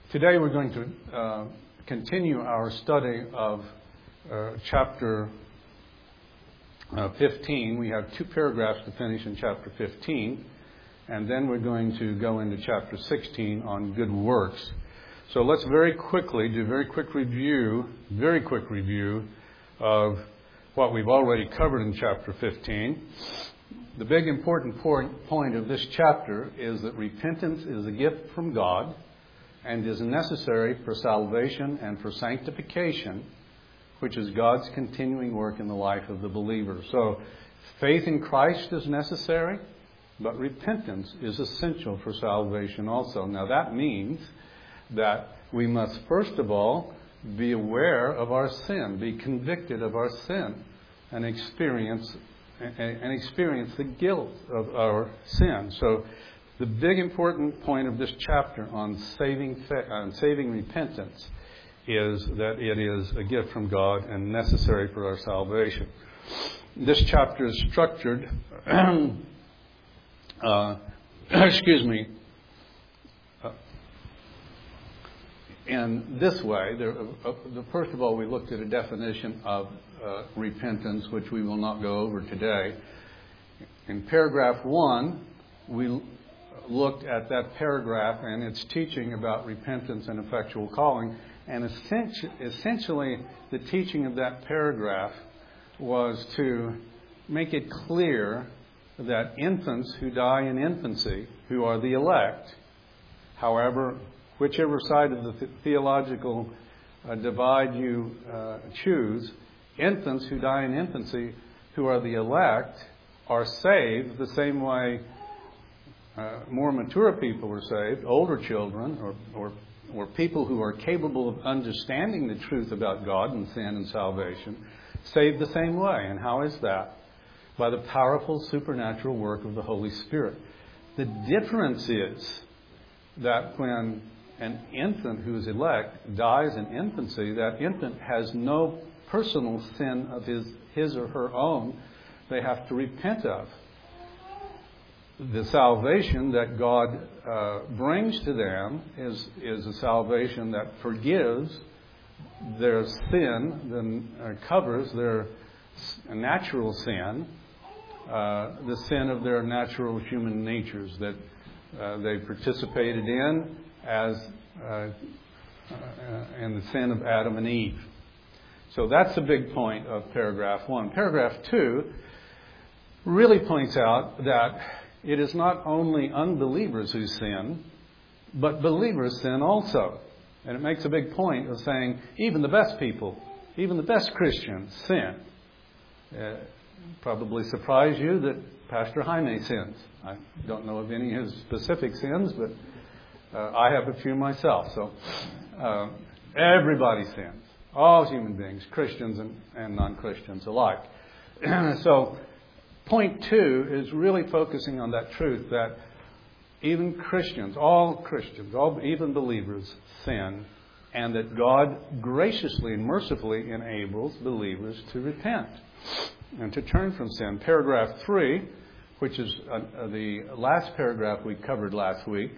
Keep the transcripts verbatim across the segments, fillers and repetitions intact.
Today we're going to uh, continue our study of uh, chapter uh, fifteen. We have two paragraphs to finish in chapter fifteen, and then we're going to go into chapter sixteen on good works. So let's very quickly do a very quick review, very quick review of what we've already covered in chapter fifteen. The big important point of this chapter is that repentance is a gift from God and is necessary for salvation and for sanctification, which is God's continuing work in the life of the believer. So faith in Christ is necessary, but repentance is essential for salvation also. Now that means that we must first of all be aware of our sin, be convicted of our sin, and experience and experience the guilt of our sin. So the big important point of this chapter on saving on saving repentance is that it is a gift from God and necessary for our salvation. This chapter is structured, uh, excuse me, uh, in this way. There, uh, the, first of all, we looked at a definition of uh, repentance, which we will not go over today. In paragraph one, we looked at that paragraph and its teaching about repentance and effectual calling. And essentially, the teaching of that paragraph was to make it clear that infants who die in infancy, who are the elect, however, whichever side of the theological uh, divide you uh, choose, infants who die in infancy, who are the elect, are saved the same way uh, more mature people are saved, older children, or, or or people who are capable of understanding the truth about God and sin and salvation, saved the same way. And how is that? By the powerful supernatural work of the Holy Spirit. The difference is that when an infant who is elect dies in infancy, that infant has no personal sin of his, his or her own they have to repent of. The salvation that God uh, brings to them is, is a salvation that forgives their sin, then uh, covers their natural sin, uh, the sin of their natural human natures that uh, they participated in as uh, uh, in the sin of Adam and Eve. So that's the big point of paragraph one. Paragraph two really points out that it is not only unbelievers who sin, but believers sin also. And it makes a big point of saying even the best people, even the best Christians sin. Uh, probably surprise you that Pastor Jaime sins. I don't know of any of his specific sins, but uh, I have a few myself. So uh, everybody sins. All human beings, Christians and, and non-Christians alike. So point two is really focusing on that truth that even Christians, all Christians, all even believers sin, and that God graciously and mercifully enables believers to repent and to turn from sin. Paragraph three, which is uh, the last paragraph we covered last week,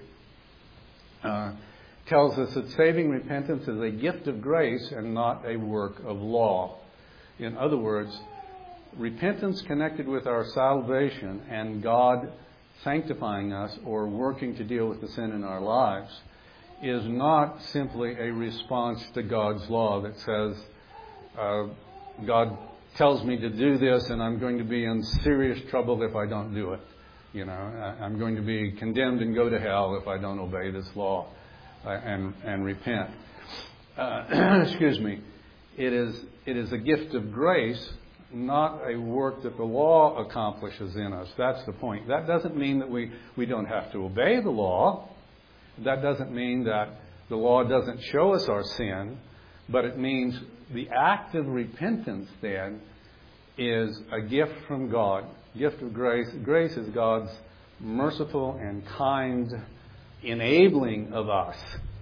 uh, tells us that saving repentance is a gift of grace and not a work of law. In other words, repentance connected with our salvation and God sanctifying us or working to deal with the sin in our lives is not simply a response to God's law that says, uh, God tells me to do this and I'm going to be in serious trouble if I don't do it. You know, I'm going to be condemned and go to hell if I don't obey this law uh, and, and repent. Uh, excuse me. It is, it is a gift of grace, not a work that the law accomplishes in us. That's the point. That doesn't mean that we, we don't have to obey the law. That doesn't mean that the law doesn't show us our sin. But it means the act of repentance then is a gift from God. Gift of grace. Grace is God's merciful and kind enabling of us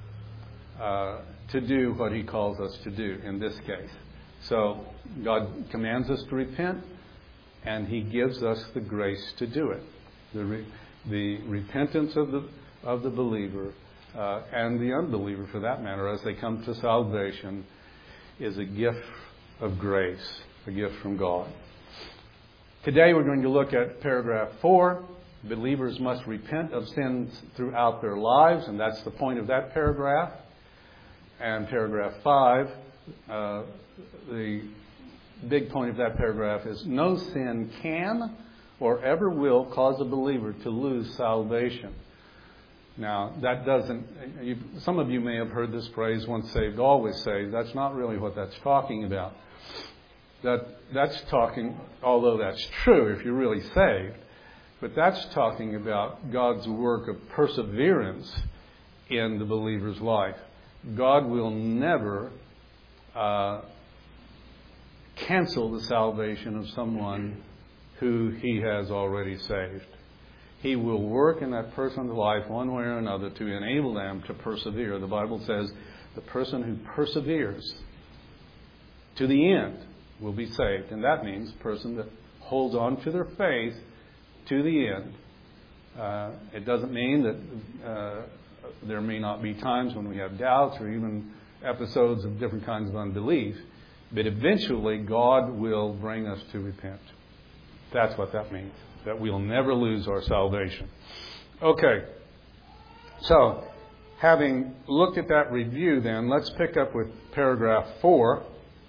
uh, to do what He calls us to do in this case. So God commands us to repent, and He gives us the grace to do it. The, re, the repentance of the of the believer uh, and the unbeliever for that matter, as they come to salvation, is a gift of grace, a gift from God. Today we're going to look at paragraph four. Believers must repent of sins throughout their lives, and that's the point of that paragraph. And paragraph five, uh, the big point of that paragraph is no sin can or ever will cause a believer to lose salvation. Now, that doesn't, you, some of you may have heard this phrase, once saved, always saved. That's not really what that's talking about. That That's talking, although that's true if you're really saved, but that's talking about God's work of perseverance in the believer's life. God will never uh, cancel the salvation of someone who He has already saved. He will work in that person's life one way or another to enable them to persevere. The Bible says the person who perseveres to the end will be saved. And that means the person that holds on to their faith to the end. Uh, it doesn't mean that uh, there may not be times when we have doubts or even episodes of different kinds of unbelief. But eventually God will bring us to repent. That's what that means. That we'll never lose our salvation. Okay. So, having looked at that review then, let's pick up with paragraph four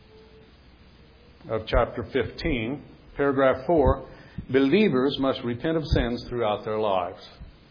of chapter fifteen. Paragraph four, believers must repent of sins throughout their lives.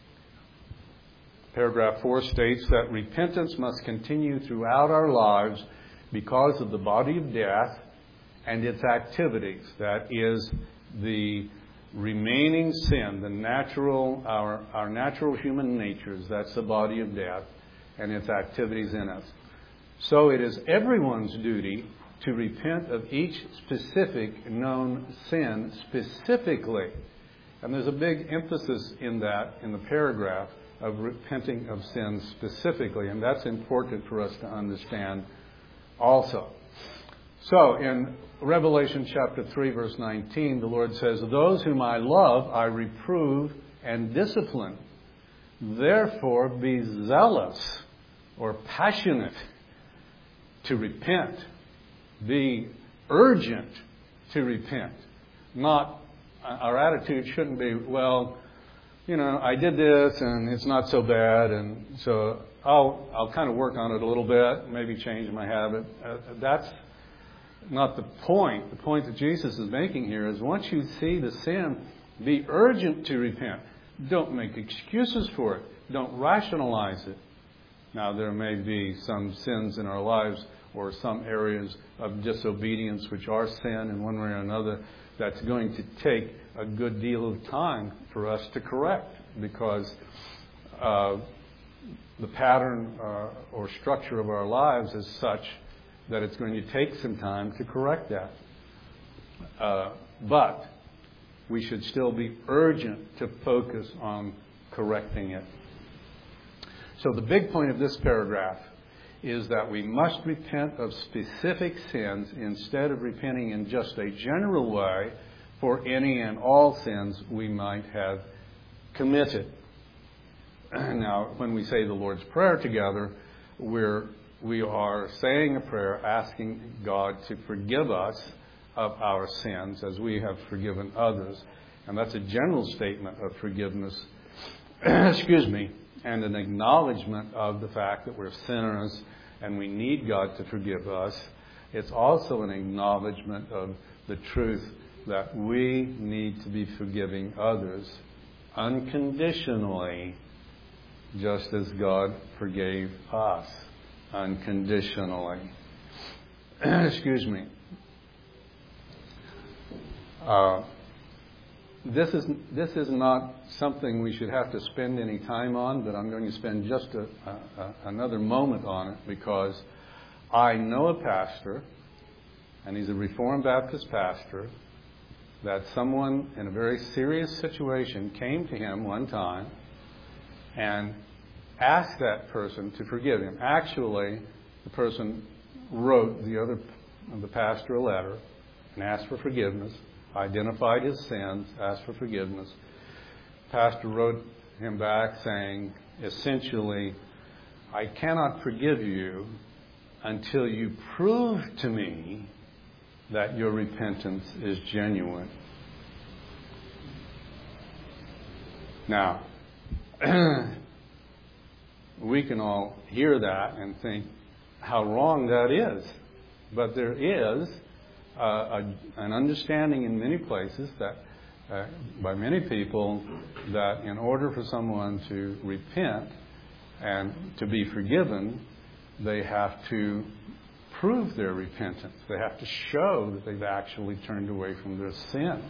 Paragraph four states that repentance must continue throughout our lives because of the body of death and its activities. That is the remaining sin, the natural, our, our natural human natures, that's the body of death, and its activities in us. So it is everyone's duty to repent of each specific known sin specifically. And there's a big emphasis in that, in the paragraph, of repenting of sins specifically, and that's important for us to understand also. So, in Revelation chapter three, verse nineteen, the Lord says, those whom I love, I reprove and discipline. Therefore, be zealous or passionate to repent. Be urgent to repent. Not, our attitude shouldn't be, well, you know, I did this and it's not so bad, and so I'll I'll kind of work on it a little bit, maybe change my habit. Uh, that's not the point. The point that Jesus is making here is once you see the sin, be urgent to repent. Don't make excuses for it. Don't rationalize it. Now, there may be some sins in our lives or some areas of disobedience which are sin in one way or another that's going to take a good deal of time for us to correct, because uh, the pattern uh, or structure of our lives is such that it's going to take some time to correct that. Uh, but we should still be urgent to focus on correcting it. So the big point of this paragraph is that we must repent of specific sins instead of repenting in just a general way for any and all sins we might have committed. Now, when we say the Lord's Prayer together, we're we are saying a prayer asking God to forgive us of our sins as we have forgiven others. And that's a general statement of forgiveness, excuse me, and an acknowledgement of the fact that we're sinners and we need God to forgive us. It's also an acknowledgement of the truth that we need to be forgiving others unconditionally, just as God forgave us unconditionally. Excuse me. Uh, this is this is not something we should have to spend any time on, but I'm going to spend just a, a, a, another moment on it, because I know a pastor, and he's a Reformed Baptist pastor, that someone in a very serious situation came to him one time and asked that person to forgive him. Actually, the person wrote the other, the pastor a letter and asked for forgiveness, identified his sins, asked for forgiveness. The pastor wrote him back saying, essentially, I cannot forgive you until you prove to me that your repentance is genuine. Now, we can all hear that and think how wrong that is. But there is uh, a, an understanding in many places that uh, by many people that in order for someone to repent and to be forgiven, they have to prove their repentance. They have to show that they've actually turned away from their sin.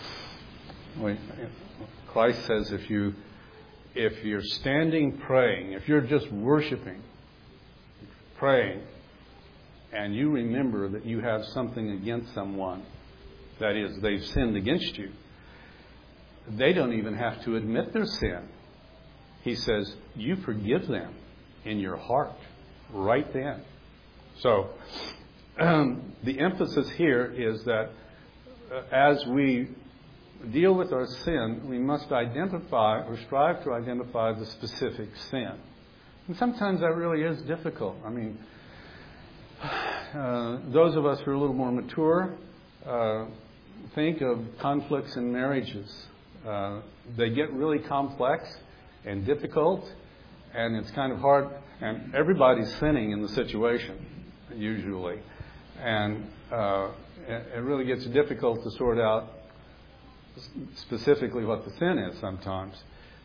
Christ says if you if you're standing praying, if you're just worshiping, praying, and you remember that you have something against someone, that is, they've sinned against you, they don't even have to admit their sin. He says, you forgive them in your heart right then. So, um, the emphasis here is that uh, as we deal with our sin, we must identify or strive to identify the specific sin. And sometimes that really is difficult. I mean, uh, those of us who are a little more mature uh, think of conflicts in marriages. Uh, they get really complex and difficult, and it's kind of hard. And everybody's sinning in the situation, usually. And uh, it, it really gets difficult to sort out specifically what the sin is sometimes.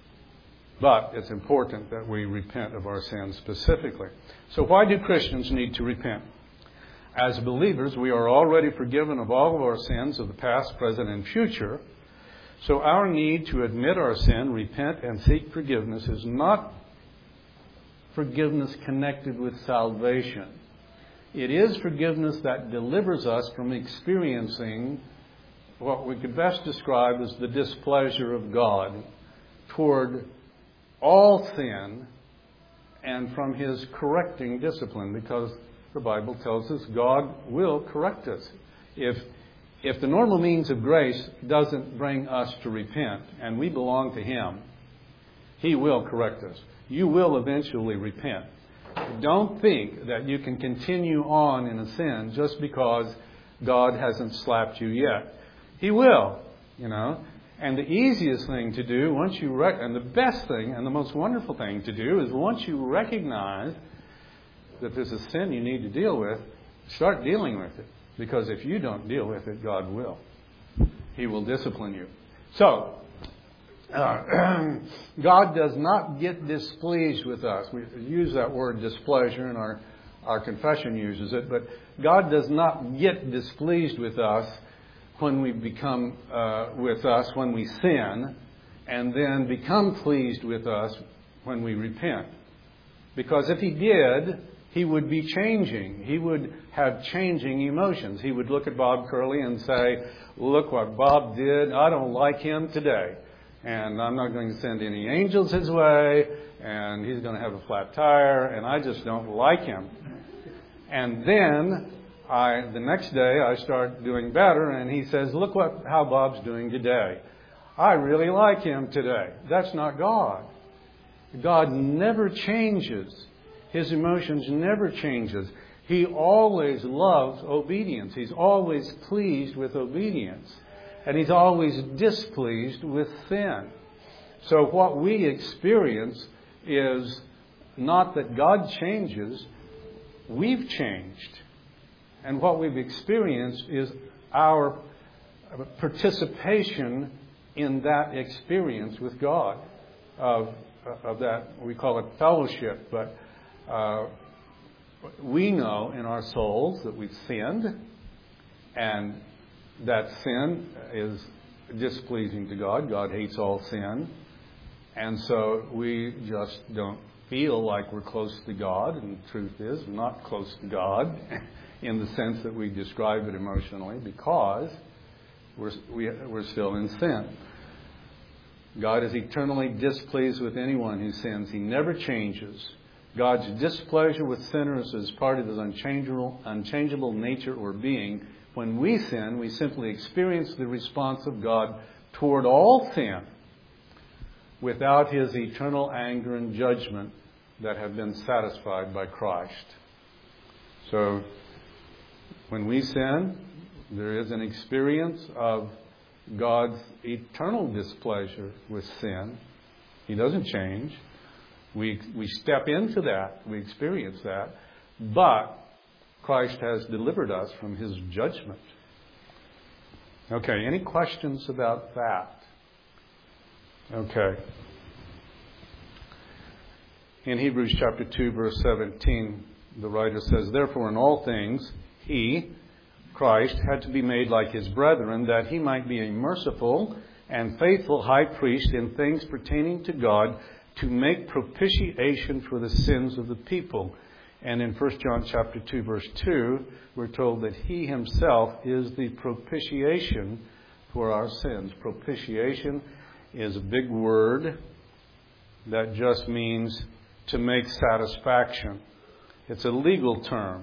But it's important that we repent of our sins specifically. So why do Christians need to repent? As believers, we are already forgiven of all of our sins of the past, present, and future. So our need to admit our sin, repent, and seek forgiveness is not forgiveness connected with salvation. It is forgiveness that delivers us from experiencing what we could best describe as the displeasure of God toward all sin and from His correcting discipline, because the Bible tells us God will correct us. If if the normal means of grace doesn't bring us to repent and we belong to Him, He will correct us. You will eventually repent. Don't think that you can continue on in a sin just because God hasn't slapped you yet. He will, you know. And the easiest thing to do, once you rec- and the best thing and the most wonderful thing to do is once you recognize that there's a sin you need to deal with, start dealing with it. Because if you don't deal with it, God will. He will discipline you. So, uh, God does not get displeased with us. We use that word displeasure, and our, our confession uses it. But God does not get displeased with us when we become uh, with us when we sin, and then become pleased with us when we repent. Because if He did, He would be changing. He would have changing emotions. He would look at Bob Curley and say, look what Bob did. I don't like him today. And I'm not going to send any angels his way. And he's going to have a flat tire. And I just don't like him. And then I, the next day I start doing better. And he says, look what how Bob's doing today. I really like him today. That's not God. God never changes. His emotions never changes. He always loves obedience. He's always pleased with obedience. And He's always displeased with sin. So what we experience is not that God changes, we've changed. And what we've experienced is our participation in that experience with God, of, of that, we call it fellowship, but Uh, we know in our souls that we've sinned, and that sin is displeasing to God. God hates all sin. And so we just don't feel like we're close to God, and the truth is we're not close to God in the sense that we describe it emotionally, because we're, we, we're still in sin. God is eternally displeased with anyone who sins. He never changes. God's displeasure with sinners is part of His unchangeable, unchangeable nature or being. When we sin, we simply experience the response of God toward all sin without His eternal anger and judgment that have been satisfied by Christ. So when we sin, there is an experience of God's eternal displeasure with sin. He doesn't change. We we step into that. We experience that. But Christ has delivered us from His judgment. Okay, any questions about that? Okay. In Hebrews chapter two, verse seventeen, the writer says, "Therefore in all things He, Christ, had to be made like His brethren, that He might be a merciful and faithful high priest in things pertaining to God, to make propitiation for the sins of the people." And in First John chapter two, verse two, we're told that He Himself is the propitiation for our sins. Propitiation is a big word that just means to make satisfaction. It's a legal term.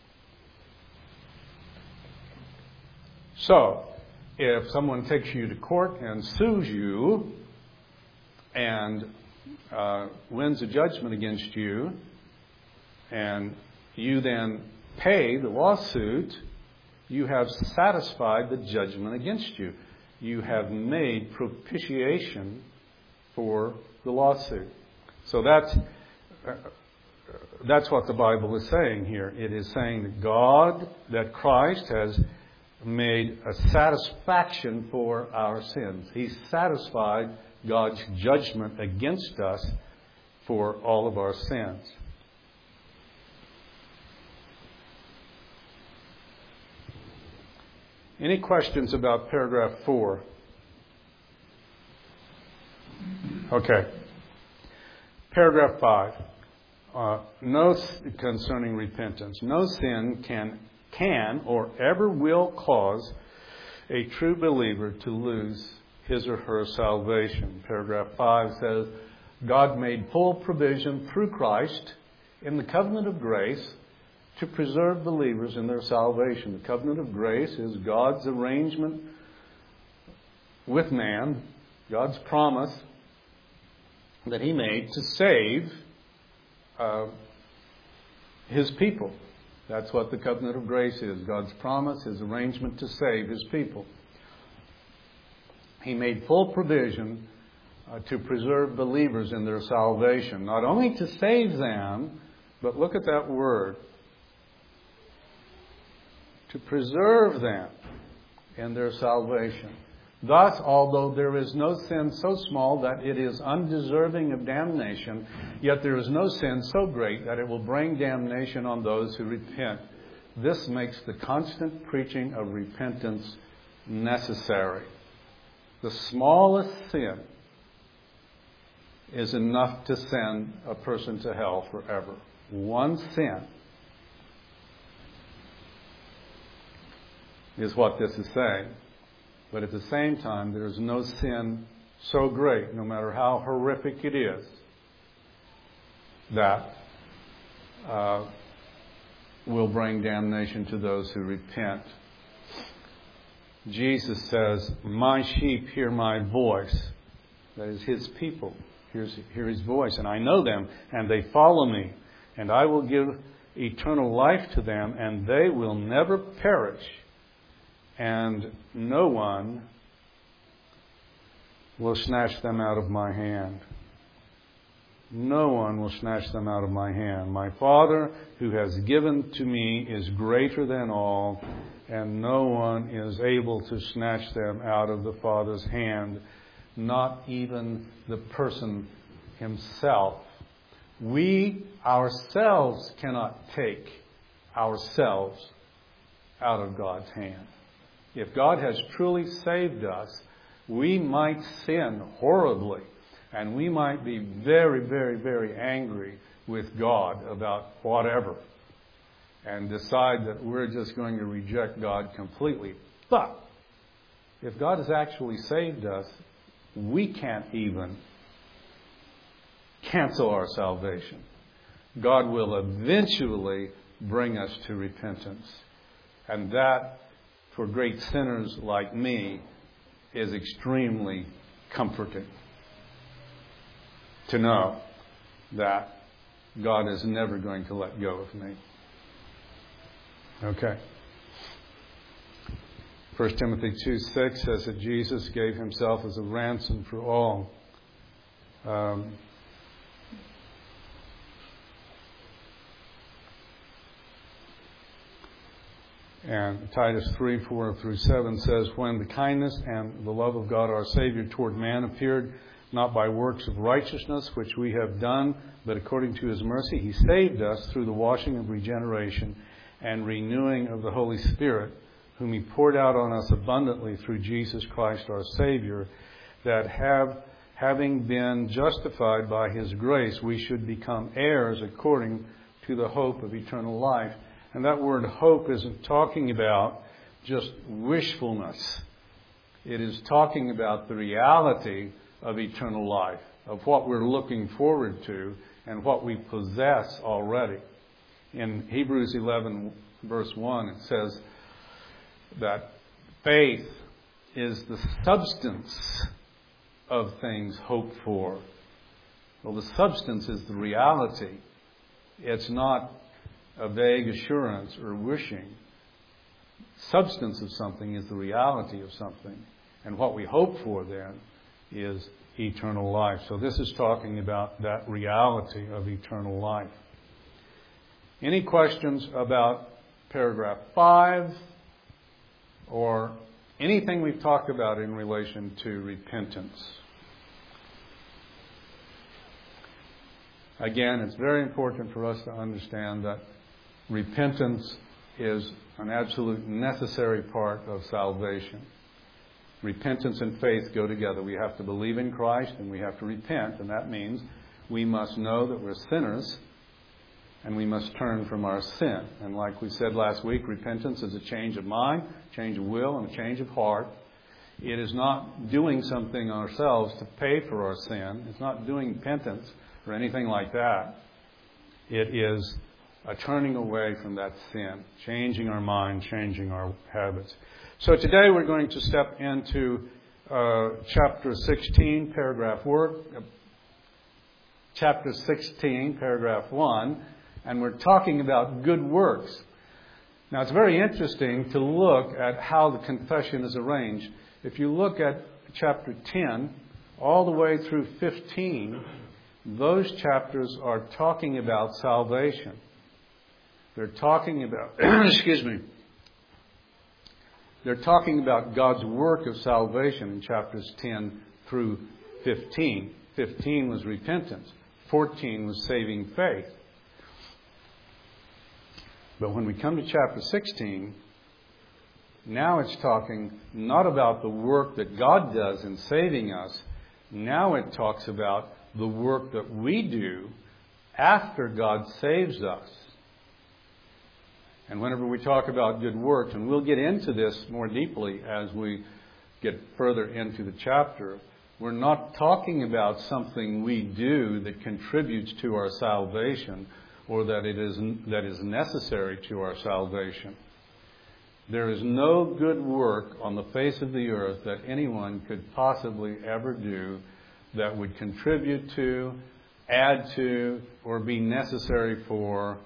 So, if someone takes you to court and sues you and uh, wins a judgment against you, and you then pay the lawsuit, you have satisfied the judgment against you. You have made propitiation for the lawsuit. So that's uh, that's what the Bible is saying here. It is saying that God, that Christ has made a satisfaction for our sins. He satisfied God's judgment against us for all of our sins. Any questions about paragraph four? Okay. Paragraph five. Uh, no, concerning repentance. No sin can, can or ever will cause a true believer to lose his or her salvation. Paragraph five says, God made full provision through Christ in the covenant of grace to preserve believers in their salvation. The covenant of grace is God's arrangement with man, God's promise that He made to save uh, His people. That's what the covenant of grace is. God's promise, His arrangement to save His people. He made full provision uh, to preserve believers in their salvation. Not only to save them, but look at that word. To preserve them in their salvation. Thus, although there is no sin so small that it is undeserving of damnation, yet there is no sin so great that it will bring damnation on those who repent. This makes the constant preaching of repentance necessary. The smallest sin is enough to send a person to hell forever. One sin is what this is saying. But at the same time, there is no sin so great, no matter how horrific it is, that uh, will bring damnation to those who repent. Jesus says, "My sheep hear my voice." That is His people. Hears, hear His voice. "And I know them, and they follow me. And I will give eternal life to them, and they will never perish. And no one will snatch them out of my hand." No one will snatch them out of my hand. "My Father who has given to me is greater than all, and no one is able to snatch them out of the Father's hand, not even the person himself." We ourselves cannot take ourselves out of God's hand. If God has truly saved us, we might sin horribly, and we might be very, very, very angry with God about whatever, and decide that we're just going to reject God completely. But if God has actually saved us, we can't even cancel our salvation. God will eventually bring us to repentance. And that, for great sinners like me, is extremely comforting to know that God is never going to let go of me. Okay. First Timothy two six says that Jesus gave himself as a ransom for all. Um, and Titus three four through seven says, when the kindness and the love of God our Savior toward man appeared, not by works of righteousness which we have done, but according to his mercy, he saved us through the washing of regeneration and renewing of the Holy Spirit, whom he poured out on us abundantly through Jesus Christ our Savior, that have, having been justified by his grace, we should become heirs according to the hope of eternal life. And that word hope isn't talking about just wishfulness. It is talking about the reality of eternal life, of what we're looking forward to and what we possess already. In Hebrews eleven, verse one, it says that faith is the substance of things hoped for. Well, the substance is the reality. It's not a vague assurance or wishing. Substance of something is the reality of something. And what we hope for then is eternal life. So this is talking about that reality of eternal life. Any questions about paragraph five or anything we've talked about in relation to repentance? Again, it's very important for us to understand that repentance is an absolute necessary part of salvation. Repentance and faith go together. We have to believe in Christ and we have to repent, and that means we must know that we're sinners and we must turn from our sin. And like we said last week, repentance is a change of mind, change of will, and a change of heart. It is not doing something ourselves to pay for our sin. It's not doing penance or anything like that. It is a turning away from that sin, changing our mind, changing our habits. So today we're going to step into uh, chapter sixteen, paragraph work, uh, chapter sixteen, paragraph one, and we're talking about good works. Now it's very interesting to look at how the confession is arranged. If you look at chapter ten, all the way through fifteen, those chapters are talking about salvation. They're talking about, excuse me, they're talking about God's work of salvation in chapters ten through fifteen. fifteen was repentance. fourteen was saving faith. But when we come to chapter sixteen, now it's talking not about the work that God does in saving us. Now it talks about the work that we do after God saves us. And whenever we talk about good works, and we'll get into this more deeply as we get further into the chapter, we're not talking about something we do that contributes to our salvation or that it is that is necessary to our salvation. There is no good work on the face of the earth that anyone could possibly ever do that would contribute to, add to, or be necessary for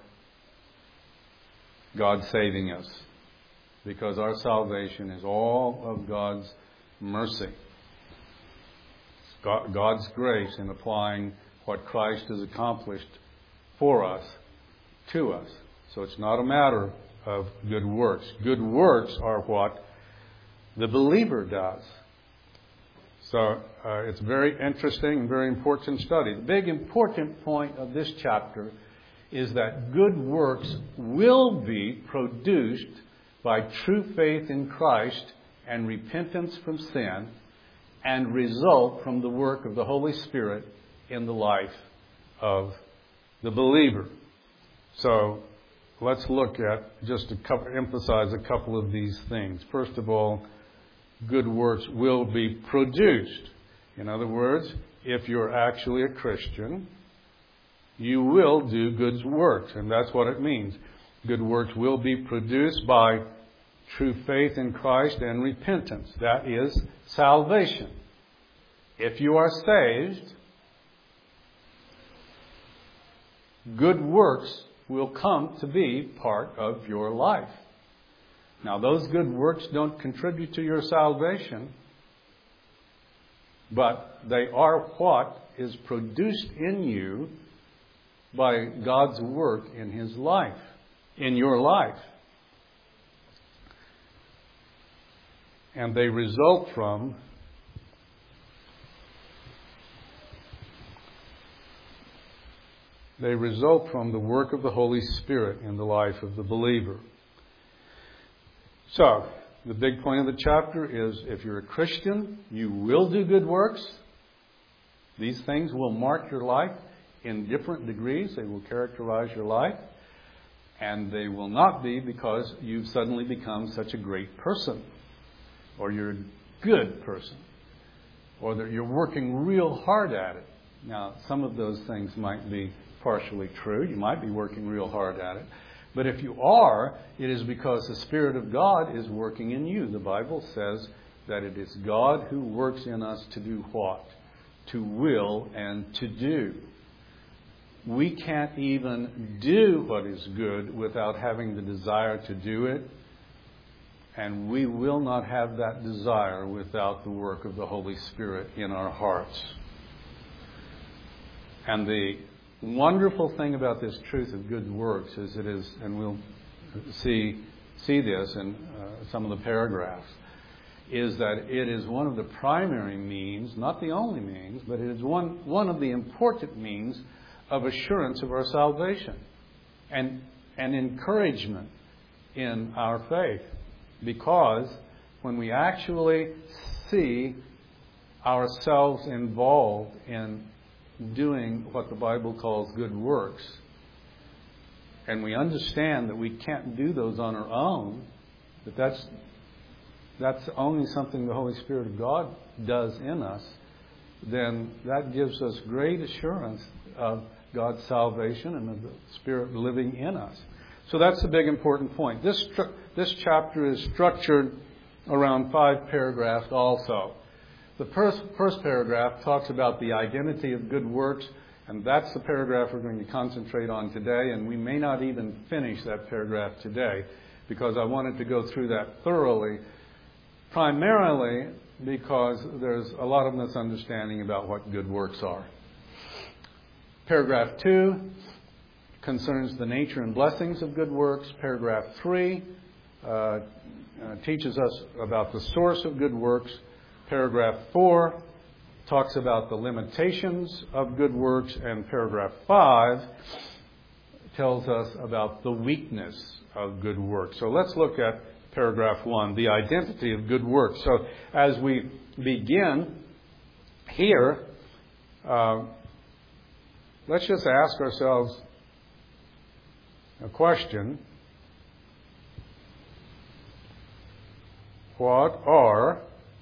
God saving us, because our salvation is all of God's mercy. It's God's grace in applying what Christ has accomplished for us to us. So it's not a matter of good works. Good works are what the believer does. So uh, it's very interesting and very important study. The big important point of this chapter is that good works will be produced by true faith in Christ and repentance from sin and result from the work of the Holy Spirit in the life of the believer. So let's look at, just to couple, emphasize a couple of these things. First of all, good works will be produced. In other words, if you're actually a Christian, you will do good works, and that's what it means. Good works will be produced by true faith in Christ and repentance. That is salvation. If you are saved, good works will come to be part of your life. Now, those good works don't contribute to your salvation, but they are what is produced in you by God's work in His life, in your life. And they result from they result from the work of the Holy Spirit in the life of the believer. So, the big point of the chapter is, if you're a Christian, you will do good works. These things will mark your life in different degrees. They will characterize your life. And they will not be because you've suddenly become such a great person, or you're a good person, or that you're working real hard at it. Now, some of those things might be partially true. You might be working real hard at it. But if you are, it is because the Spirit of God is working in you. The Bible says that it is God who works in us to do what? To will and to do. We can't even do what is good without having the desire to do it. And we will not have that desire without the work of the Holy Spirit in our hearts. And the wonderful thing about this truth of good works is it is, and we'll see see this in uh, some of the paragraphs, is that it is one of the primary means, not the only means, but it is one, one of the important means of assurance of our salvation and, and encouragement in our faith. Because when we actually see ourselves involved in doing what the Bible calls good works, and we understand that we can't do those on our own, that that's that's only something the Holy Spirit of God does in us, then that gives us great assurance of God's salvation and of the Spirit living in us. So that's the big important point. This this chapter is structured around five paragraphs also. The first, first paragraph talks about the identity of good works, and that's the paragraph we're going to concentrate on today, and we may not even finish that paragraph today because I wanted to go through that thoroughly, primarily because there's a lot of misunderstanding about what good works are. Paragraph two concerns the nature and blessings of good works. Paragraph three uh, uh, teaches us about the source of good works. Paragraph four talks about the limitations of good works, and paragraph five tells us about the weakness of good works. So let's look at paragraph one, the identity of good works. So as we begin here, uh, let's just ask ourselves a question. What are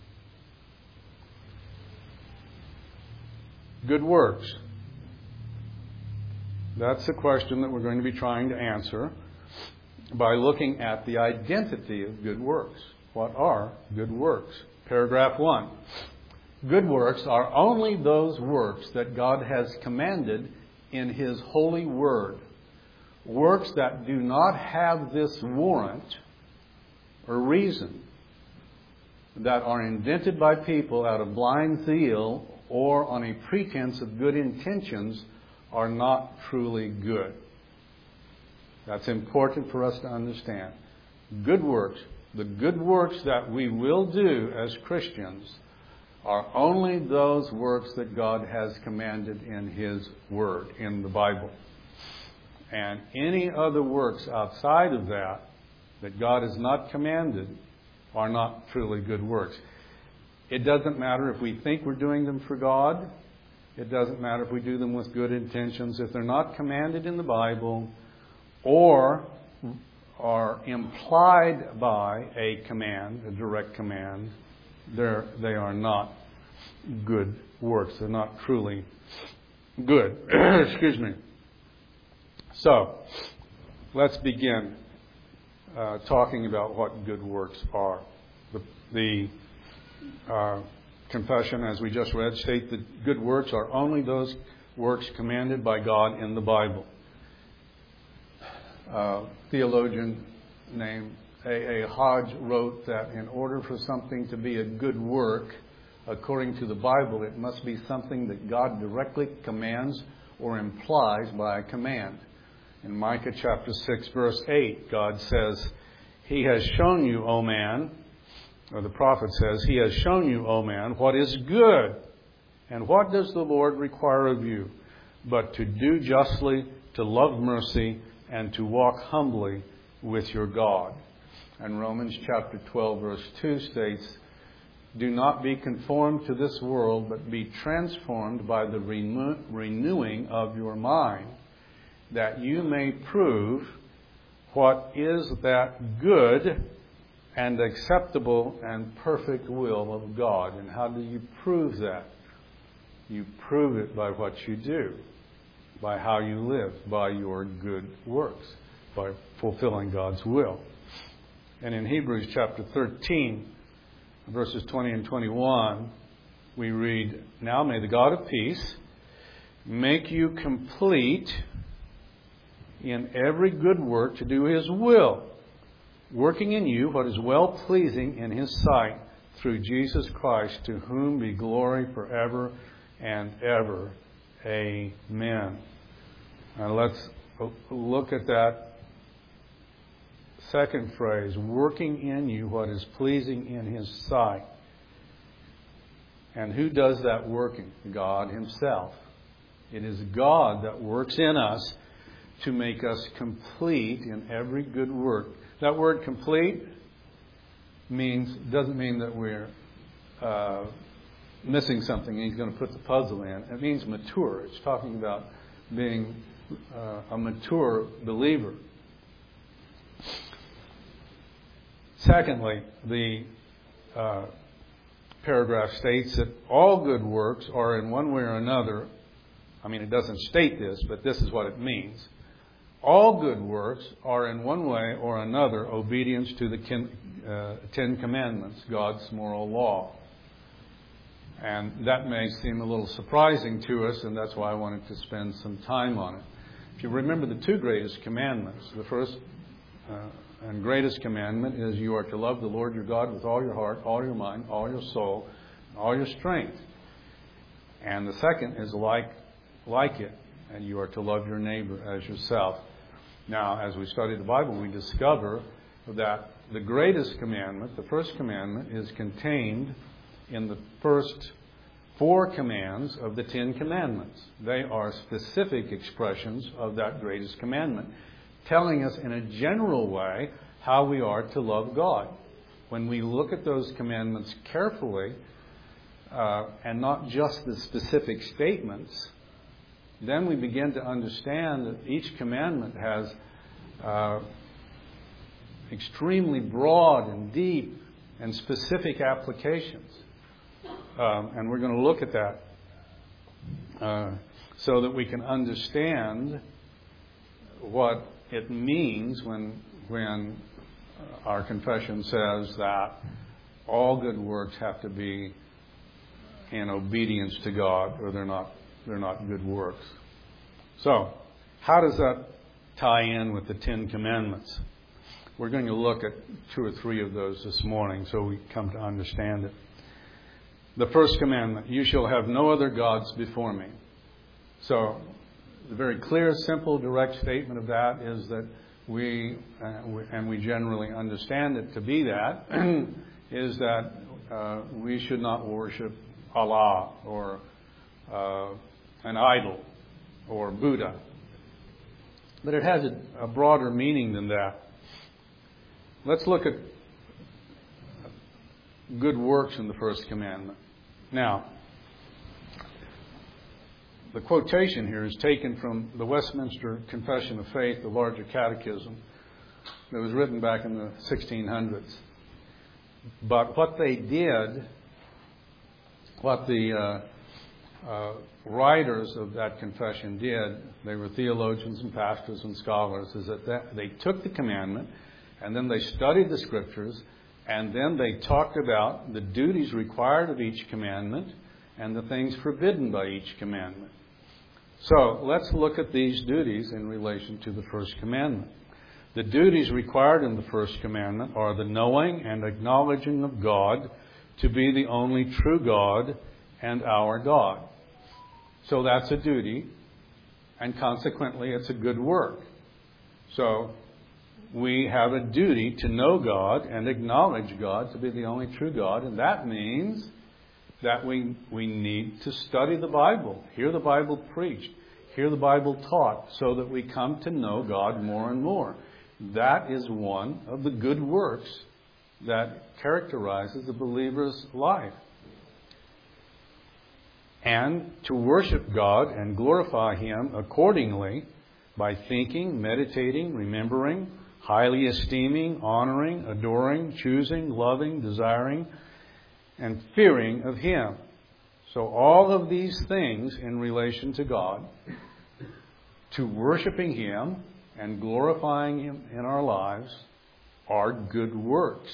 good works? That's the question that we're going to be trying to answer by looking at the identity of good works. What are good works? Paragraph one. Good works are only those works that God has commanded in His holy word. Works that do not have this warrant or reason, that are invented by people out of blind zeal or on a pretense of good intentions, are not truly good. That's important for us to understand. Good works, the good works that we will do as Christians, are only those works that God has commanded in His Word, in the Bible. And any other works outside of that, that God has not commanded, are not truly good works. It doesn't matter if we think we're doing them for God. It doesn't matter if we do them with good intentions. If they're not commanded in the Bible or are implied by a command, a direct command, they're, they are not good works. They're not truly good. Excuse me. So, let's begin uh, talking about what good works are. The, the uh, confession, as we just read, state that good works are only those works commanded by God in the Bible. uh, theologian named A A Hodge wrote that in order for something to be a good work, according to the Bible, it must be something that God directly commands or implies by a command. In Micah chapter six, verse eight, God says, He has shown you, O man, or the prophet says, He has shown you, O man, what is good. And what does the Lord require of you? But to do justly, to love mercy, and to walk humbly with your God. And Romans chapter twelve, verse two states, Do not be conformed to this world, but be transformed by the renew- renewing of your mind, that you may prove what is that good and acceptable and perfect will of God. And how do you prove that? You prove it by what you do, by how you live, by your good works, by fulfilling God's will. And in Hebrews chapter thirteen, verses twenty and twenty-one, we read, Now may the God of peace make you complete in every good work to do His will, working in you what is well-pleasing in His sight, through Jesus Christ, to whom be glory forever and ever. Amen. Now let's look at that second phrase, working in you what is pleasing in His sight. And who does that working? God Himself. It is God that works in us to make us complete in every good work. That word complete means doesn't mean that we're uh, missing something and He's going to put the puzzle in. It means mature. It's talking about being uh, a mature believer. Secondly, the uh, paragraph states that all good works are in one way or another, I mean it doesn't state this, but this is what it means. All good works are in one way or another obedience to the kin, uh, Ten Commandments, God's moral law. And that may seem a little surprising to us, and that's why I wanted to spend some time on it. If you remember the two greatest commandments, the first uh, and greatest commandment is you are to love the Lord your God with all your heart, all your mind, all your soul, all your strength. And the second is like, like it, and you are to love your neighbor as yourself. Now, as we study the Bible, we discover that the greatest commandment, the first commandment, is contained in the first four commands of the Ten Commandments. They are specific expressions of that greatest commandment, telling us in a general way how we are to love God. When we look at those commandments carefully, uh, and not just the specific statements, then we begin to understand that each commandment has uh, extremely broad and deep and specific applications. Um, and we're going to look at that uh, so that we can understand what it means when when our confession says that all good works have to be in obedience to God, or they're not they're not good works. So, how does that tie in with the Ten Commandments? We're going to look at two or three of those this morning so we come to understand it. The first commandment, you shall have no other gods before me. So, the very clear, simple, direct statement of that is that we, uh, we and we generally understand it to be that, is that uh, we should not worship Allah or uh, an idol or Buddha. But it has a, a broader meaning than that. Let's look at good works in the first commandment. Now, the quotation here is taken from the Westminster Confession of Faith, the larger catechism, that was written back in the sixteen hundreds. But what they did, what the uh, uh, writers of that confession did, they were theologians and pastors and scholars, is that, that they took the commandment and then they studied the scriptures, and then they talked about the duties required of each commandment and the things forbidden by each commandment. So let's look at these duties in relation to the first commandment. The duties required in the first commandment are the knowing and acknowledging of God to be the only true God and our God. So that's a duty, and consequently it's a good work. So we have a duty to know God and acknowledge God to be the only true God, and that means that we we need to study the Bible, hear the Bible preached, hear the Bible taught, so that we come to know God more and more. That is one of the good works that characterizes a believer's life. And to worship God and glorify Him accordingly by thinking, meditating, remembering, highly esteeming, honoring, adoring, choosing, loving, desiring, and fearing of Him. So all of these things in relation to God, to worshiping Him and glorifying Him in our lives, are good works.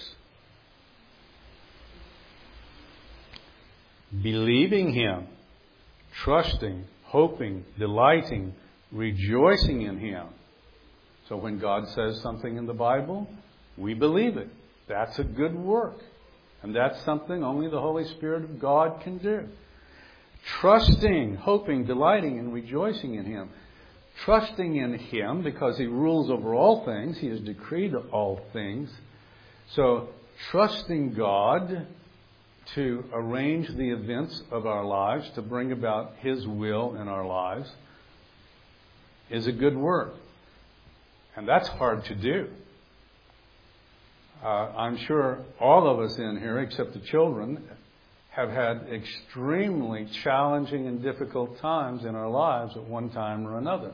Believing Him, trusting, hoping, delighting, rejoicing in Him. So when God says something in the Bible, we believe it. That's a good work. And that's something only the Holy Spirit of God can do. Trusting, hoping, delighting, and rejoicing in Him. Trusting in Him because He rules over all things. He has decreed all things. So trusting God to arrange the events of our lives, to bring about His will in our lives, is a good work. And that's hard to do. Uh, I'm sure all of us in here, except the children, have had extremely challenging and difficult times in our lives at one time or another.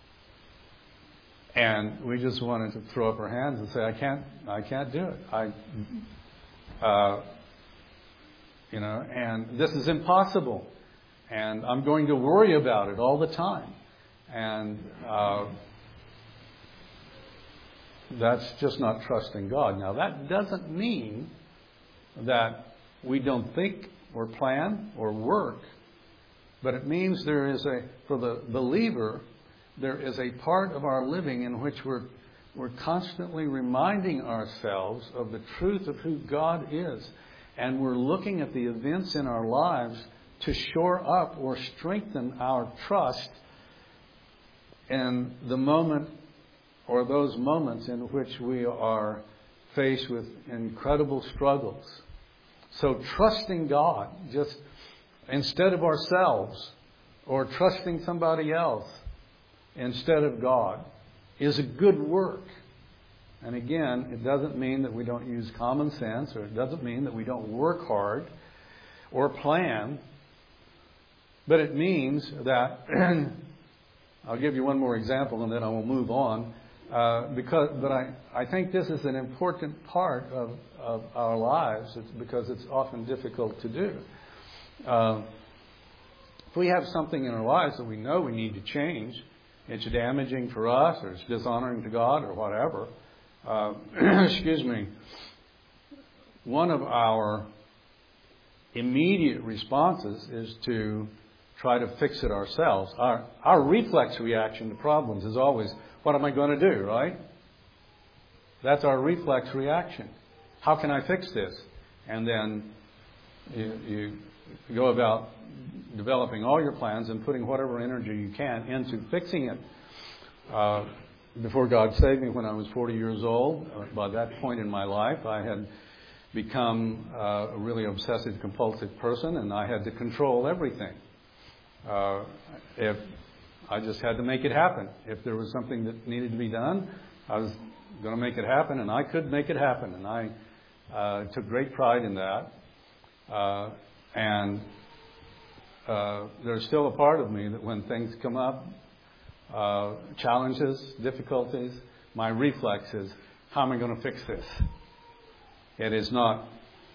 And we just wanted to throw up our hands and say, I can't, I can't do it. I, uh, you know, and this is impossible. And I'm going to worry about it all the time. And uh, that's just not trusting God. Now, that doesn't mean that we don't think or plan or work, but it means there is a, for the believer, there is a part of our living in which we're we're constantly reminding ourselves of the truth of who God is, and we're looking at the events in our lives to shore up or strengthen our trust in the moment or those moments in which we are faced with incredible struggles. So trusting God, just instead of ourselves, or trusting somebody else instead of God, is a good work. And again, it doesn't mean that we don't use common sense, or it doesn't mean that we don't work hard or plan, but it means that, I'll give you one more example and then I will move on. Uh, because, but I, I think this is an important part of, of our lives. It's because it's often difficult to do. Uh, if we have something in our lives that we know we need to change, it's damaging for us, or it's dishonoring to God, or whatever. Uh, excuse me. One of our immediate responses is to try to fix it ourselves. Our our reflex reaction to problems is always, what am I going to do, right? That's our reflex reaction. How can I fix this? And then you, you go about developing all your plans and putting whatever energy you can into fixing it. Uh, before God saved me when I was forty years old, uh, by that point in my life, I had become uh, a really obsessive compulsive person, and I had to control everything. Uh, if I just had to make it happen. If there was something that needed to be done, I was going to make it happen, and I could make it happen. And I uh, took great pride in that. Uh, and uh, there's still a part of me that when things come up, uh, challenges, difficulties, my reflex is, how am I going to fix this? It is not,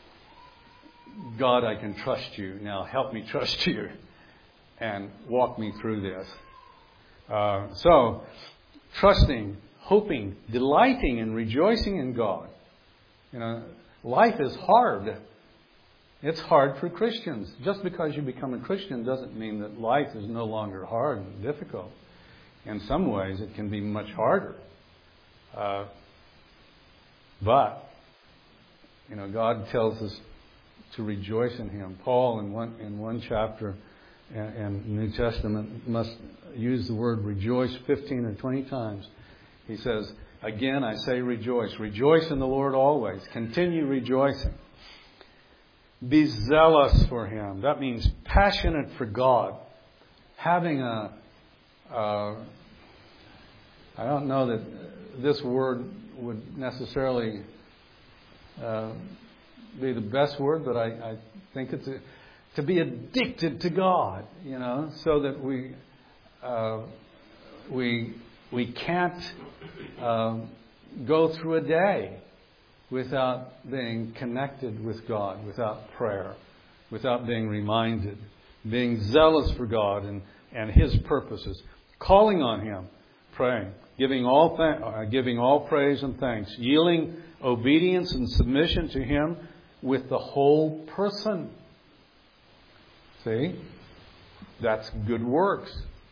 God, I can trust you. Now help me trust you and walk me through this. Uh, so, trusting, hoping, delighting, and rejoicing in God. You know, life is hard. It's hard for Christians. Just because you become a Christian doesn't mean that life is no longer hard and difficult. In some ways, it can be much harder. Uh, but, you know, God tells us to rejoice in Him. Paul, in one in one chapter in, in the New Testament, must use the word rejoice fifteen or twenty times. He says, again, I say rejoice. Rejoice in the Lord always. Continue rejoicing. Be zealous for Him. That means passionate for God. Having a, uh, I don't know that this word would necessarily uh, be the best word, but I, I think it's a, to be addicted to God, you know, so that we uh, we we can't um, go through a day without being connected with God, without prayer, without being reminded, being zealous for God and, and His purposes, calling on Him, praying, giving all th- uh, giving all praise and thanks, yielding obedience and submission to Him with the whole person. See? That's good works.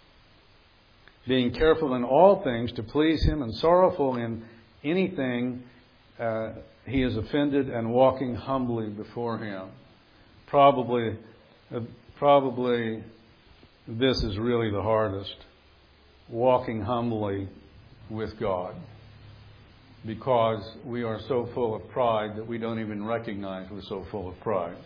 Being careful in all things to please Him and sorrowful in anything uh, He is offended and walking humbly before Him. Probably, uh, probably this is really the hardest. Walking humbly with God. Because we are so full of pride that we don't even recognize we're so full of pride.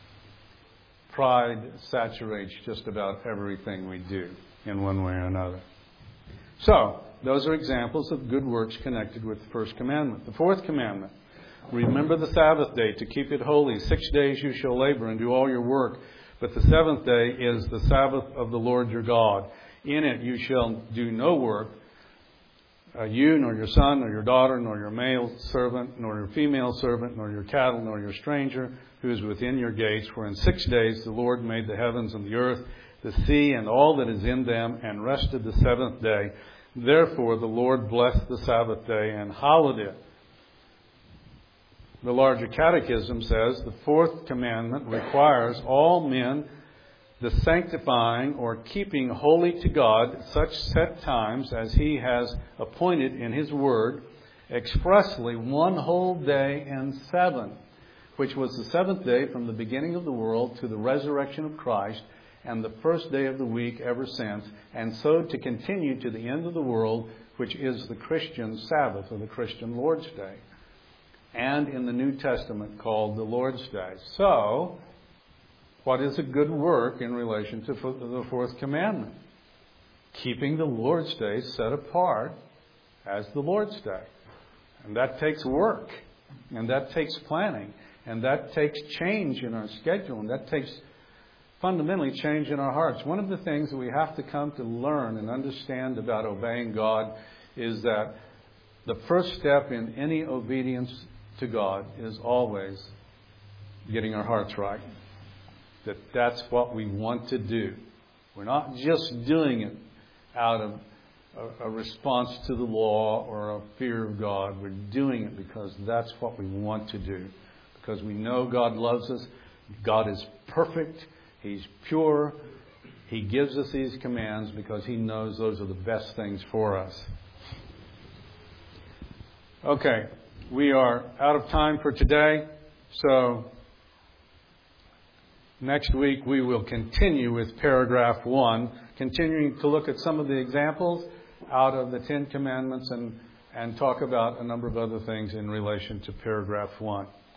Pride saturates just about everything we do in one way or another. So, those are examples of good works connected with the first commandment. The fourth commandment, remember the Sabbath day to keep it holy. Six days you shall labor and do all your work, but the seventh day is the Sabbath of the Lord your God. In it you shall do no work, uh, you, nor your son, nor your daughter, nor your male servant, nor your female servant, nor your cattle, nor your stranger who is within your gates. For in six days the Lord made the heavens and the earth, the sea, and all that is in them, and rested the seventh day. Therefore the Lord blessed the Sabbath day and hallowed it. The larger catechism says the fourth commandment requires all men the sanctifying or keeping holy to God such set times as He has appointed in His Word, expressly one whole day and seven, which was the seventh day from the beginning of the world to the resurrection of Christ, and the first day of the week ever since, and so to continue to the end of the world, which is the Christian Sabbath or the Christian Lord's Day, and in the New Testament called the Lord's Day. So, what is a good work in relation to the fourth commandment? Keeping the Lord's Day set apart as the Lord's Day. And that takes work, and that takes planning, and that takes change in our schedule, and that takes fundamentally change in our hearts. One of the things that we have to come to learn and understand about obeying God is that the first step in any obedience to God is always getting our hearts right. That that's what we want to do. We're not just doing it out of a, a response to the law or a fear of God. We're doing it because that's what we want to do. Because we know God loves us. God is perfect. He's pure. He gives us these commands because He knows those are the best things for us. Okay, we are out of time for today. So next week we will continue with paragraph one, continuing to look at some of the examples out of the Ten Commandments and, and talk about a number of other things in relation to paragraph one.